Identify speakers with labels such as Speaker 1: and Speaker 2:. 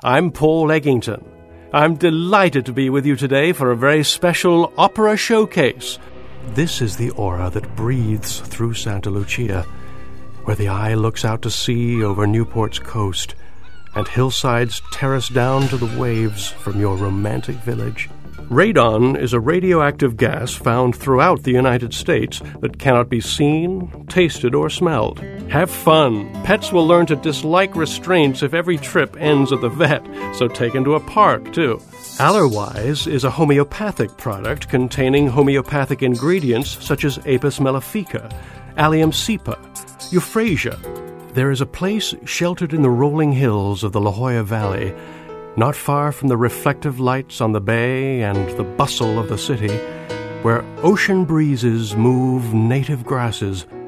Speaker 1: I'm Paul Eggington. I'm delighted to be with you today for a very special opera showcase. This is the aura that breathes through Santa Lucia, where the eye looks out to sea over Newport's coast, and hillsides terrace down to the waves from your romantic village. Radon is a radioactive gas found throughout the United States that cannot be seen, tasted, or smelled. Have fun. Pets will learn to dislike restraints if every trip ends at the vet, so take them to a park, too. Allerwise is a homeopathic product containing homeopathic ingredients such as Apis mellifica, Allium cepa, euphrasia. There is a place sheltered in the rolling hills of the La Jolla Valley, not far from the reflective lights on the bay and the bustle of the city, where ocean breezes move native grasses